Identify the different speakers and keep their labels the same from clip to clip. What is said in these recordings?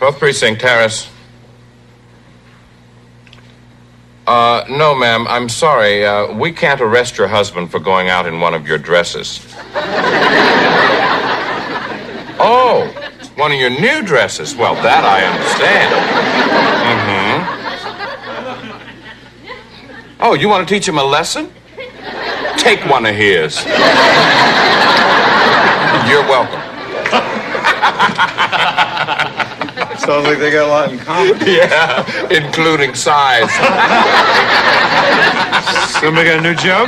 Speaker 1: 12th Precinct, Terrace. No, ma'am, I'm sorry. We can't arrest your husband for going out in one of your dresses. Oh, one of your new dresses. Well, that I understand. Oh, you want to teach him a lesson? Take one of his. You're welcome.
Speaker 2: Sounds like they got a lot in common.
Speaker 1: Yeah, including size.
Speaker 3: Somebody got a new joke?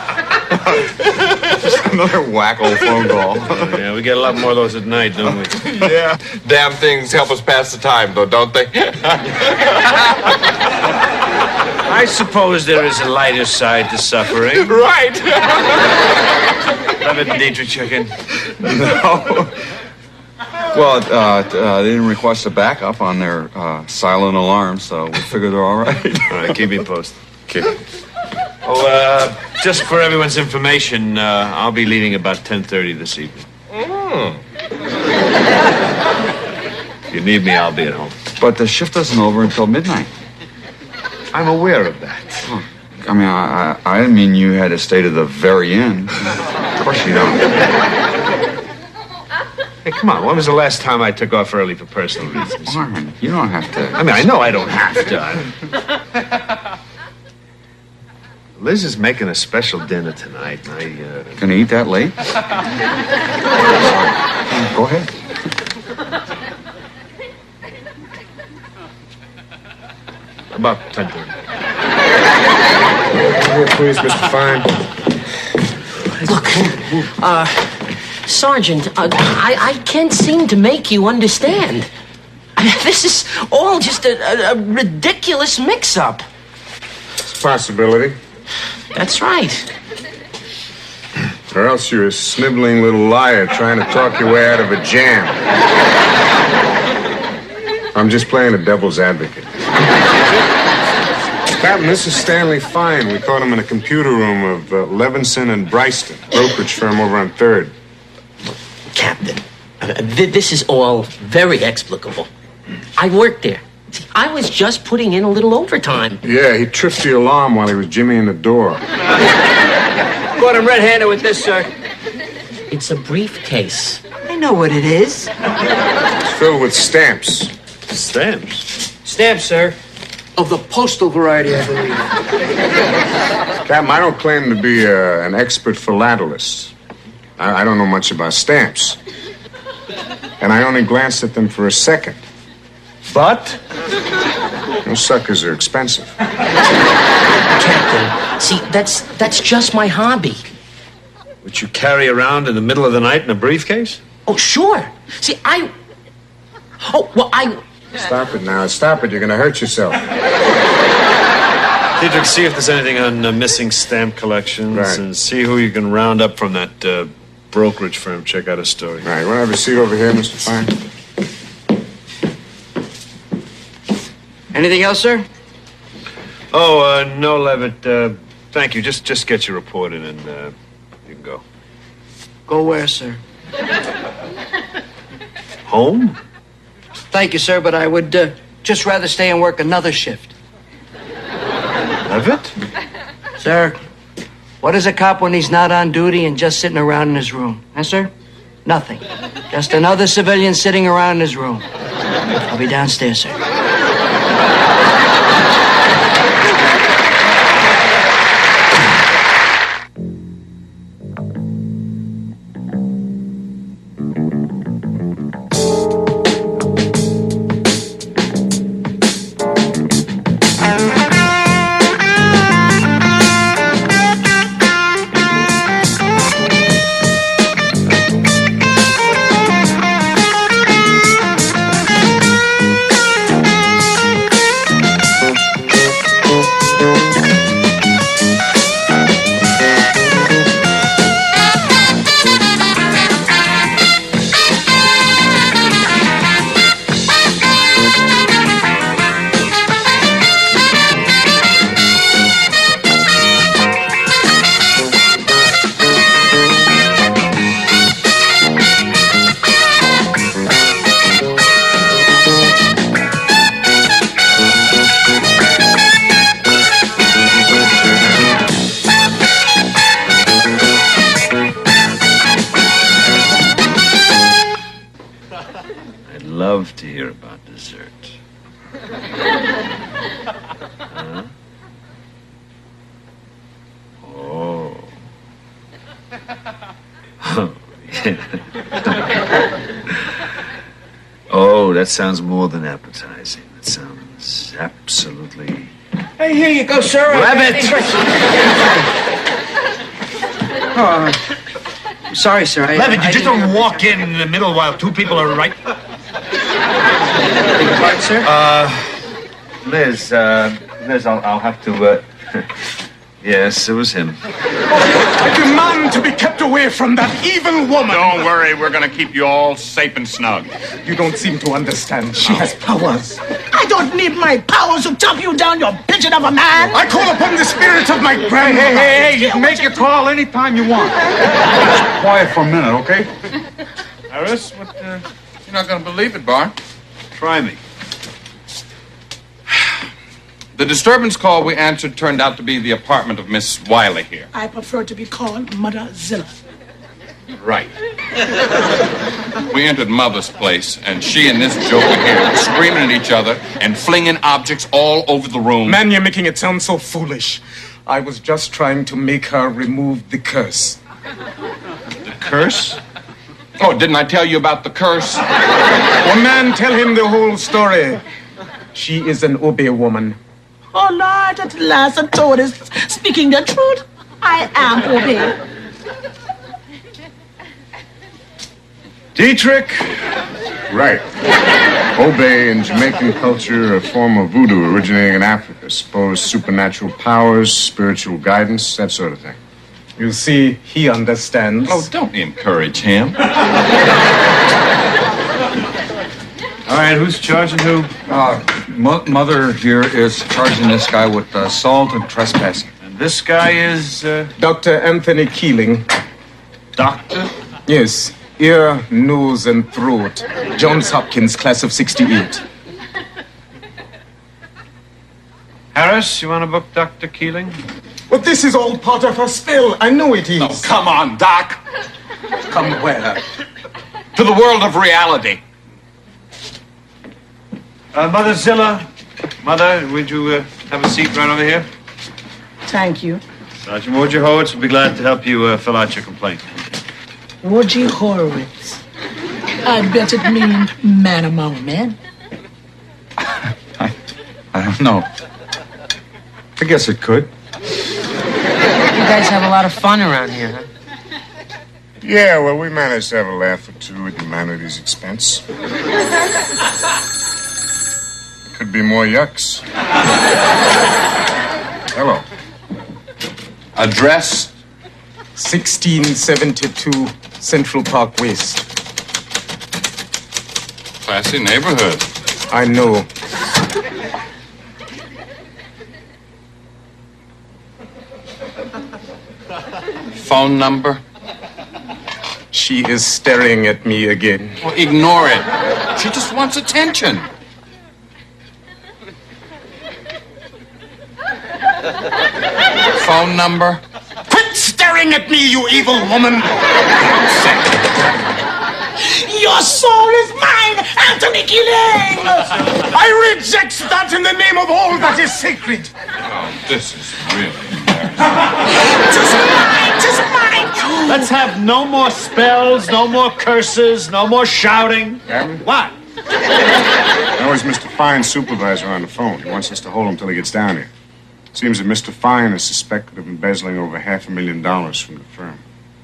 Speaker 2: Just another wacko phone call.
Speaker 3: Yeah, we get a lot more of those at night, don't we?
Speaker 1: Yeah. Damn things help us pass the time, though, don't they?
Speaker 3: I suppose there is a lighter side to suffering.
Speaker 1: Right.
Speaker 3: Levitt and Dietrich check in.
Speaker 2: No. Well, they didn't request a backup on their silent alarm, so we figured they're all right.
Speaker 3: All right, keep me posted. Okay. Oh, just for everyone's information, I'll be leaving about 10:30 this evening. If you need me, I'll be at home.
Speaker 2: But the shift isn't over until midnight.
Speaker 3: I'm aware of that.
Speaker 2: Oh, I mean, I didn't mean you had to stay to the very end. Of course you don't.
Speaker 3: Hey, come on. When was the last time I took off early for personal reasons?
Speaker 2: Warren, you don't have to.
Speaker 3: I mean, I know I don't have to. Liz is making a special dinner tonight, and
Speaker 2: Gonna eat that late? Go ahead.
Speaker 3: About 10:30.
Speaker 4: Here, please, Mr. Fine.
Speaker 5: Look, Sergeant, I can't seem to make you understand. This is all just a ridiculous mix-up.
Speaker 4: It's a possibility.
Speaker 5: That's right.
Speaker 4: Or else you're a sniveling little liar trying to talk your way out of a jam. I'm just playing the devil's advocate. Captain, this is Stanley Fine. We caught him in a computer room of Levinson and Bryston, brokerage firm over on 3rd.
Speaker 5: Captain, this is all very explicable. I worked there. See, I was just putting in a little overtime.
Speaker 4: Yeah, he tripped the alarm while he was jimmying the door.
Speaker 6: Caught him red-handed with this, sir.
Speaker 5: It's a briefcase.
Speaker 6: I know what it is.
Speaker 4: It's filled with stamps.
Speaker 3: Stamps?
Speaker 6: Stamps, sir. Of the postal variety, I believe.
Speaker 4: Captain, I don't claim to be an expert philatelist. I don't know much about stamps. And I only glanced at them for a second.
Speaker 3: But?
Speaker 4: Those suckers are expensive.
Speaker 5: Captain, see, that's just my hobby.
Speaker 3: Which you carry around in the middle of the night in a briefcase?
Speaker 5: Oh, sure. See, I...
Speaker 4: Stop it now. Stop it. You're going to hurt yourself.
Speaker 3: Dietrich, see if there's anything on missing stamp collections,
Speaker 4: Right.
Speaker 3: and see who you can round up from that brokerage firm. Check out a story.
Speaker 4: All right. Want to have a seat over here, Mr. Fine?
Speaker 6: Anything else, sir?
Speaker 3: Oh, no, Levitt. Thank you. Just get your report in, and you can go.
Speaker 6: Go where, sir?
Speaker 3: Home?
Speaker 6: Thank you, sir, but I would just rather stay and work another shift.
Speaker 3: Levitt?
Speaker 6: Sir, what is a cop when he's not on duty and just sitting around in his room? Huh, sir? Nothing. Just another civilian sitting around in his room. I'll be downstairs, sir.
Speaker 3: about dessert. Oh. Oh, yeah. Oh, that sounds more than appetizing. That sounds absolutely...
Speaker 6: Hey, here you go, sir. I'm sorry, sir.
Speaker 3: Levitt, you just don't walk in the middle while two people are right...
Speaker 6: Pardon, sir?
Speaker 3: Liz, I'll have to, Yes, it was him.
Speaker 7: I demand to be kept away from that evil woman.
Speaker 8: Don't worry, we're gonna keep you all safe and snug.
Speaker 7: You don't seem to understand. She has powers.
Speaker 9: I don't need my powers to chop you down, you pigeon of a man.
Speaker 7: I call upon the spirit of my grandmother.
Speaker 2: Hey, you can make your call anytime you want. Just quiet for a minute, okay?
Speaker 3: Harris, what,
Speaker 8: You're not gonna believe it, Bart.
Speaker 3: Try me.
Speaker 8: The disturbance call we answered turned out to be the apartment of Miss Wiley here.
Speaker 9: I prefer to be called Mother Zilla.
Speaker 8: Right. We entered Mother's place, and she and this joker here were screaming at each other and flinging objects all over the room.
Speaker 7: Man, you're making it sound so foolish. I was just trying to make her remove the curse.
Speaker 3: The curse?
Speaker 8: Oh, didn't I tell you about the curse?
Speaker 7: Oh, man, tell him the whole story. She is an Obey woman.
Speaker 9: Oh, Lord, at last and told is speaking the truth. I am Obey.
Speaker 3: Dietrich?
Speaker 4: Right. Obey in Jamaican culture, a form of voodoo originating in Africa. Supposed supernatural powers, spiritual guidance, that sort of thing.
Speaker 7: You see, he understands.
Speaker 8: Oh, don't encourage him.
Speaker 3: All right, who's charging who?
Speaker 2: Mother here is charging this guy with assault and trespassing.
Speaker 3: And this guy is,
Speaker 7: Dr. Anthony Keeling.
Speaker 3: Doctor?
Speaker 7: Yes. Ear, nose, and throat. Johns Hopkins, class of 68.
Speaker 3: Harris, you want to book Dr. Keeling?
Speaker 7: But this is all part of her spell. I know it is.
Speaker 8: Oh, come on, Doc.
Speaker 7: Come where?
Speaker 8: To the world of reality.
Speaker 3: Mother Zilla. Mother, would you have a seat right over here?
Speaker 9: Thank you.
Speaker 3: Sergeant Woodger Horowitz will be glad to help you fill out your complaint.
Speaker 9: Woodgie Horowitz. I bet it means man among men.
Speaker 2: I don't know. I guess it could.
Speaker 5: You guys have a lot of fun around here, huh?
Speaker 4: Yeah, well, we managed to have a laugh or two at humanity's expense. Could be more yucks. Hello.
Speaker 8: Address?
Speaker 7: 1672 Central Park West.
Speaker 8: Classy neighborhood.
Speaker 7: I know.
Speaker 8: Phone number?
Speaker 7: She is staring at me again.
Speaker 8: Well, ignore it. She just wants attention. Phone number?
Speaker 7: Quit staring at me, you evil woman!
Speaker 9: Your soul is mine, Anthony Keeling!
Speaker 7: I reject that in the name of all that is sacred.
Speaker 8: Oh, this is really
Speaker 9: Just mine!
Speaker 3: Let's have no more spells, no more curses, no more shouting.
Speaker 4: Captain?
Speaker 3: What?
Speaker 4: That was Mr. Fine's supervisor on the phone. He wants us to hold him till he gets down here. Seems that Mr. Fine is suspected of embezzling over $500,000 from the firm.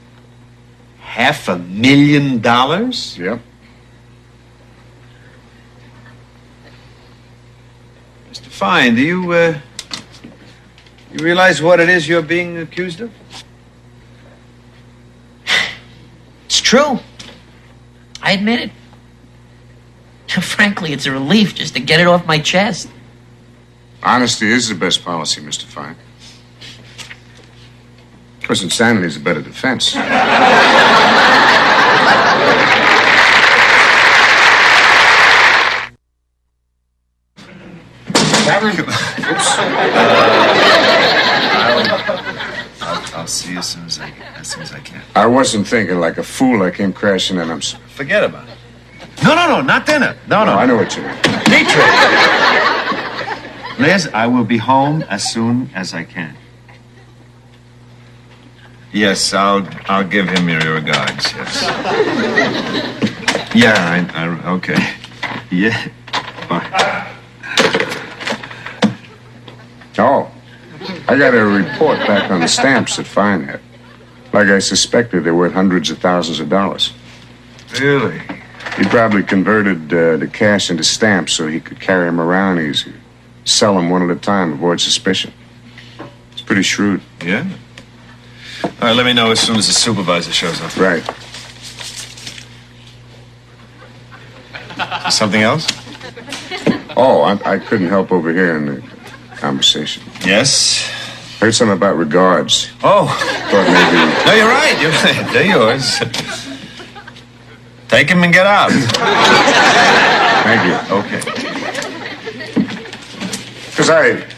Speaker 3: $500,000?
Speaker 4: Yep.
Speaker 3: Mr. Fine, do you realize what it is you're being accused of?
Speaker 5: It's true. I admit it. Frankly, it's a relief just to get it off my chest.
Speaker 4: Honesty is the best policy, Mr. Fine. Of course, insanity is a better defense.
Speaker 2: I'll see you as soon as I can.
Speaker 4: I wasn't thinking like a fool. I came crashing in. I'm sorry.
Speaker 3: Forget about it. No, not dinner. No.
Speaker 4: I know what you mean.
Speaker 3: Dietrich! Liz, I will be home as soon as I can. Yes, I'll give him your regards, yes. Yeah, I okay. Yeah. Bye.
Speaker 4: Oh, I got a report back on the stamps that Fine had. Like I suspected, they're worth hundreds of thousands of dollars.
Speaker 3: Really?
Speaker 4: He probably converted the cash into stamps so he could carry them around easy. Sell them one at a time, avoid suspicion. It's pretty shrewd.
Speaker 3: Yeah? All right, let me know as soon as the supervisor shows up.
Speaker 4: Right.
Speaker 3: Something else?
Speaker 4: Oh, I couldn't help overhearing the conversation.
Speaker 3: Yes?
Speaker 4: Heard something about regards.
Speaker 3: Oh.
Speaker 4: Thought maybe...
Speaker 3: No, you're right. They're yours. Take him and get out.
Speaker 4: Thank you.
Speaker 3: Okay.
Speaker 4: Because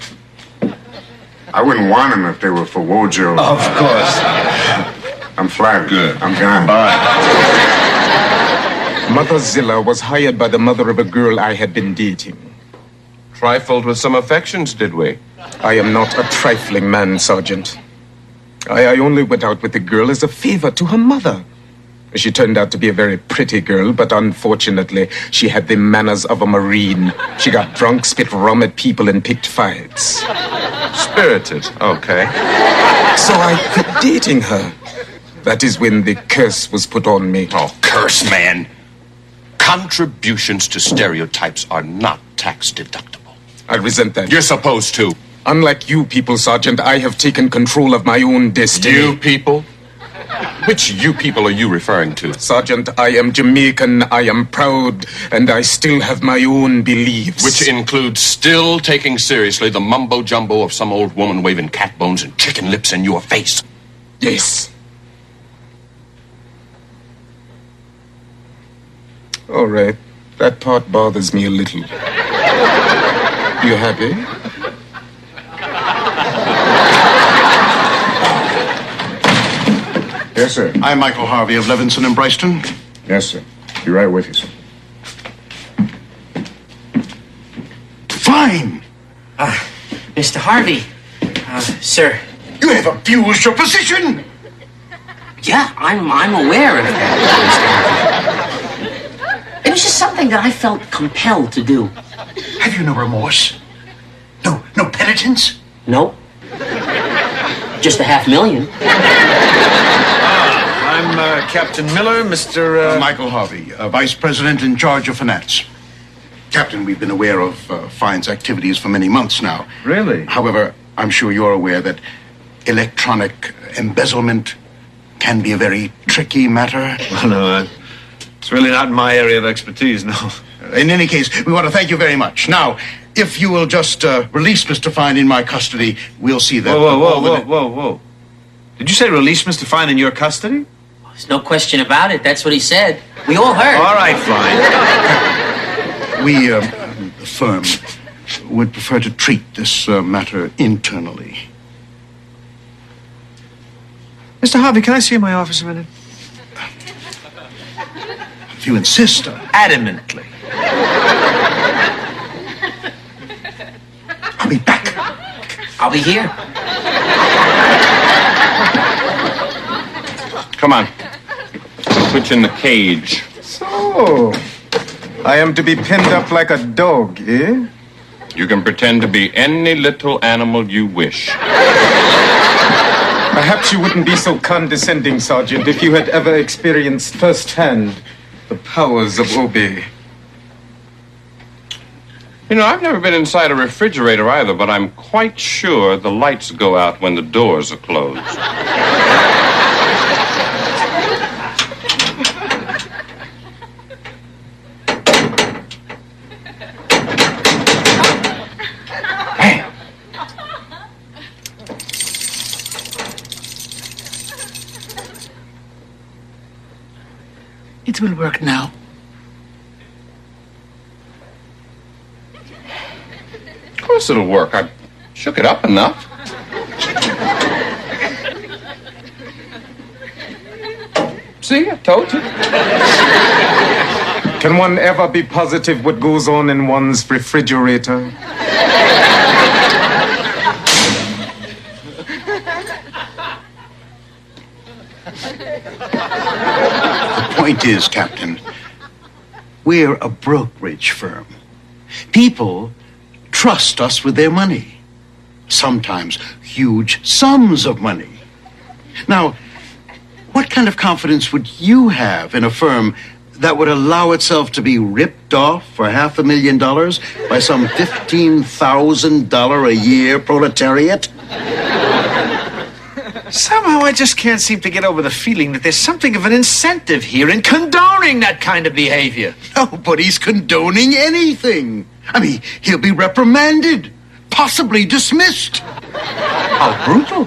Speaker 4: I wouldn't want them if they were for Wojo.
Speaker 3: Of course.
Speaker 4: I'm flattered.
Speaker 3: Good.
Speaker 4: I'm gone.
Speaker 3: Bye.
Speaker 7: Mother Zilla was hired by the mother of a girl I had been dating.
Speaker 1: Trifled with some affections, did we?
Speaker 7: I am not a trifling man, Sergeant. I only went out with the girl as a favor to her mother. She turned out to be a very pretty girl, but unfortunately, she had the manners of a Marine. She got drunk, spit rum at people, and picked fights.
Speaker 1: Spirited, okay.
Speaker 7: So I quit dating her. That is when the curse was put on me.
Speaker 8: Oh, curse, man. Contributions to stereotypes are not tax deductible.
Speaker 7: I resent that.
Speaker 8: You're supposed to.
Speaker 7: Unlike you people, Sergeant, I have taken control of my own destiny.
Speaker 8: You people? Which you people are you referring to?
Speaker 7: Sergeant, I am Jamaican, I am proud, and I still have my own beliefs.
Speaker 8: Which includes still taking seriously the mumbo-jumbo of some old woman waving cat bones and chicken lips in your face.
Speaker 7: Yes. All right. That part bothers me a little. You happy?
Speaker 4: Yes, sir.
Speaker 10: I'm Michael Harvey of Levinson and Bryston.
Speaker 4: Yes, sir. Be right with you, sir.
Speaker 10: Fine!
Speaker 5: Mr. Harvey, sir.
Speaker 10: You have abused your position!
Speaker 5: Yeah, I'm aware of that. It was just something that I felt compelled to do.
Speaker 10: Have you no remorse? No penitence?
Speaker 5: Nope. Just $500,000.
Speaker 3: I'm Captain Miller, Mr.
Speaker 10: Michael Harvey, Vice President in charge of finance. Captain, we've been aware of Fine's activities for many months now.
Speaker 3: Really?
Speaker 10: However, I'm sure you're aware that electronic embezzlement can be a very tricky matter.
Speaker 3: Well, no, it's really not in my area of expertise, no.
Speaker 10: In any case, we want to thank you very much. Now, if you will just release Mr. Fine in my custody, we'll see that...
Speaker 3: Whoa. Did you say release Mr. Fine in your custody?
Speaker 5: There's no question about it. That's what he said. We all heard.
Speaker 3: All right, fine.
Speaker 10: We, the firm, would prefer to treat this matter internally.
Speaker 3: Mr. Harvey, can I see you in my office a minute?
Speaker 10: If you insist.
Speaker 3: Adamantly.
Speaker 10: I'll be back.
Speaker 5: I'll be here.
Speaker 1: Come on. I'll put you in the cage.
Speaker 7: So, I am to be pinned up like a dog, eh?
Speaker 1: You can pretend to be any little animal you wish.
Speaker 7: Perhaps you wouldn't be so condescending, Sergeant, if you had ever experienced firsthand the powers of Obey.
Speaker 1: You know, I've never been inside a refrigerator either, but I'm quite sure the lights go out when the doors are closed.
Speaker 9: It will work now.
Speaker 1: Of course it'll work. I shook it up enough. See, I told you.
Speaker 7: Can one ever be positive what goes on in one's refrigerator?
Speaker 10: The point is, Captain, we're a brokerage firm. People trust us with their money. Sometimes huge sums of money. Now, what kind of confidence would you have in a firm that would allow itself to be ripped off for $500,000 by some $15,000 a year proletariat?
Speaker 3: Somehow I just can't seem to get over the feeling that there's something of an incentive here in condoning that kind of behavior.
Speaker 10: Nobody's condoning anything. I mean, he'll be reprimanded, possibly dismissed.
Speaker 3: How brutal.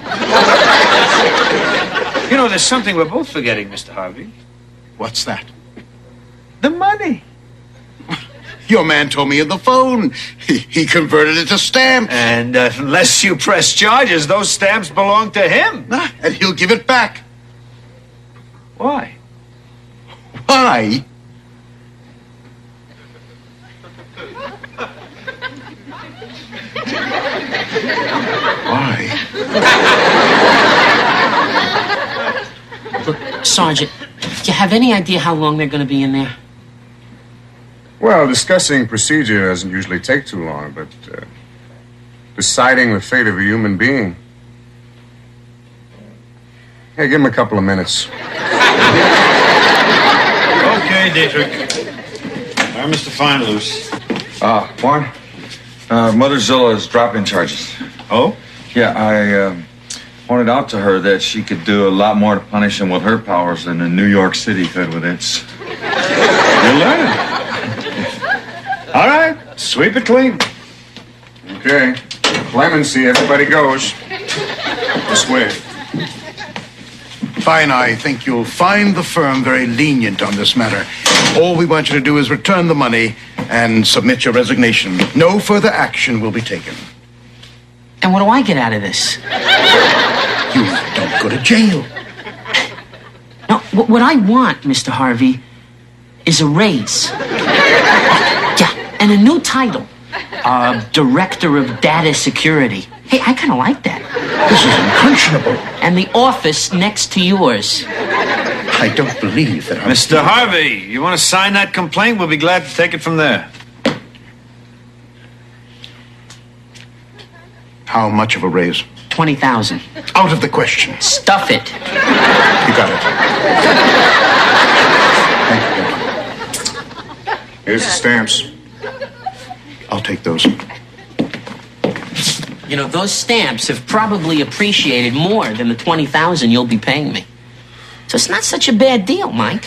Speaker 3: You know, there's something we're both forgetting, Mr. Harvey.
Speaker 10: What's that?
Speaker 3: The money.
Speaker 10: Your man told me on the phone. He converted it to stamps.
Speaker 3: And unless you press charges, those stamps belong to him.
Speaker 10: And he'll give it back.
Speaker 3: Why?
Speaker 10: Why? Why?
Speaker 5: Look, Sergeant, do you have any idea how long they're going to be in there?
Speaker 4: Well, discussing procedure doesn't usually take too long, but deciding the fate of a human being. Hey, give him a couple of minutes.
Speaker 3: Okay, Dietrich. Mr. Feinloose.
Speaker 2: Warren, Mother Zilla is dropping charges.
Speaker 3: Oh?
Speaker 2: Yeah, I pointed out to her that she could do a lot more to punish him with her powers than New York City could with its.
Speaker 3: You're learning. All right, sweep it clean.
Speaker 4: Okay. Clemency, everybody goes. This way.
Speaker 10: Fine, I think you'll find the firm very lenient on this matter. All we want you to do is return the money and submit your resignation. No further action will be taken.
Speaker 5: And what do I get out of this?
Speaker 10: You don't go to jail.
Speaker 5: No, what I want, Mr. Harvey, is a raise. Yeah, and a new title. Director of Data Security. Hey, I kind of like that.
Speaker 10: This is unconscionable.
Speaker 5: And the office next to yours.
Speaker 10: I don't believe that I'm...
Speaker 3: Mr. Harvey, you want to sign that complaint? We'll be glad to take it from there.
Speaker 10: How much of a raise?
Speaker 5: 20,000.
Speaker 10: Out of the question.
Speaker 5: Stuff it.
Speaker 10: You got it. Thank you.
Speaker 4: Here's the stamps.
Speaker 10: I'll take those.
Speaker 5: You know, those stamps have probably appreciated more than the 20,000 you'll be paying me. So it's not such a bad deal, Mike.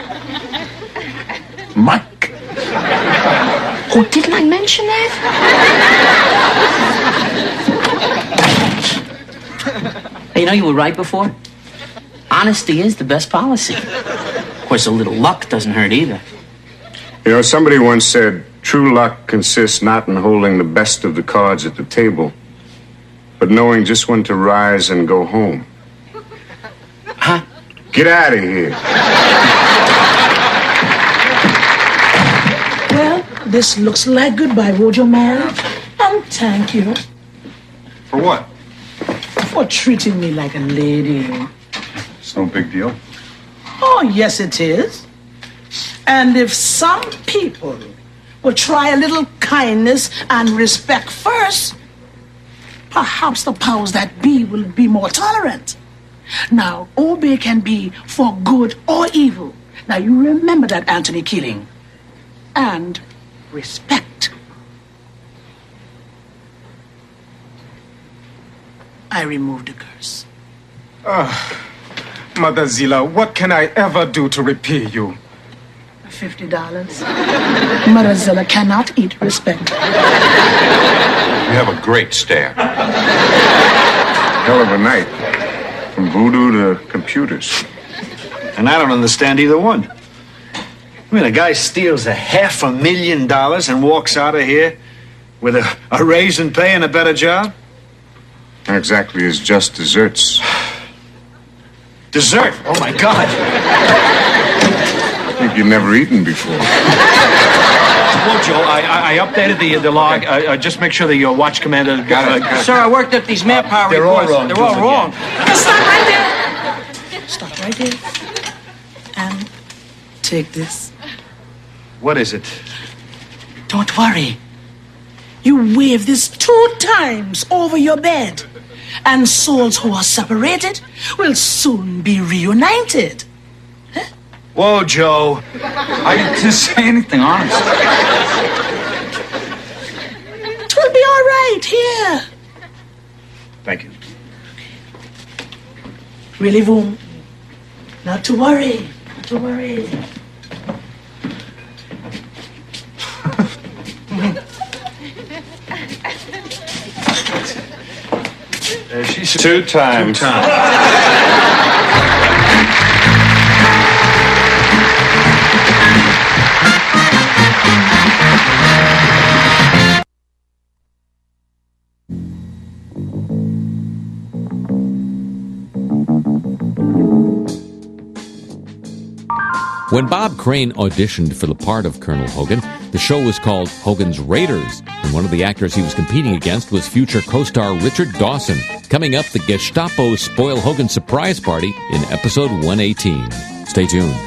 Speaker 10: Mike?
Speaker 5: Oh, didn't I mention that? Hey, you know, you were right before. Honesty is the best policy. Of course, a little luck doesn't hurt either.
Speaker 4: You know, somebody once said, true luck consists not in holding the best of the cards at the table, but knowing just when to rise and go home.
Speaker 5: Huh?
Speaker 4: Get out of here.
Speaker 9: Well, this looks like goodbye, Roger man. And thank you
Speaker 2: For what?
Speaker 9: for treating me like a lady.
Speaker 2: It's no big deal.
Speaker 9: Oh, yes, it is. And if some people will try a little kindness and respect first, perhaps the powers that be will be more tolerant. Now, obey can be for good or evil. Now, you remember that, Anthony Keeling. And respect. I removed the curse.
Speaker 7: Mother Zilla, what can I ever do to repay you?
Speaker 9: $50. Mother Zilla cannot eat respect.
Speaker 1: You have a great stare.
Speaker 4: Hell of a night. From voodoo to computers.
Speaker 3: And I don't understand either one. I mean, a guy steals $500,000 and walks out of here with a raise in pay and a better job?
Speaker 4: Not exactly as just desserts.
Speaker 3: Dessert? Oh, my God.
Speaker 4: think you've never eaten before.
Speaker 3: Well, Joe, I updated the log. Just make sure the watch commander got it.
Speaker 6: Sir, I worked up these manpower
Speaker 3: They're all
Speaker 6: reports.
Speaker 3: wrong.
Speaker 6: They're all
Speaker 3: Do it
Speaker 6: wrong.
Speaker 9: Now stop right there. Stop right there. And take this.
Speaker 3: What is it?
Speaker 9: Don't worry. You wave this 2 times over your bed, and souls who are separated will soon be reunited.
Speaker 3: Whoa, Joe.
Speaker 2: I didn't say anything, honestly.
Speaker 9: It'll be all right here.
Speaker 3: Thank you.
Speaker 9: Really, Voom? Not to worry. Not to worry.
Speaker 3: She's
Speaker 1: 2 times.
Speaker 11: When Bob Crane auditioned for the part of Colonel Hogan, the show was called Hogan's Raiders, and one of the actors he was competing against was future co-star Richard Dawson. Coming up, the Gestapo spoil Hogan's surprise party in episode 118. Stay tuned.